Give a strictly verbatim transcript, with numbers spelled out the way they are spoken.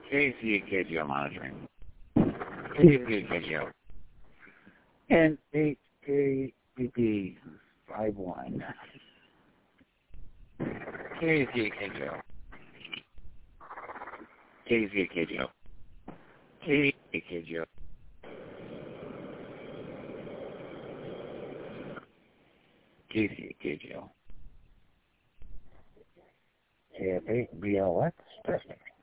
K C A K G O monitoring. K C A K G O. And eight K B P five one. K C A K G O. K C A K G O. K C A K G O. K C A K G O. K F eight B L X testing.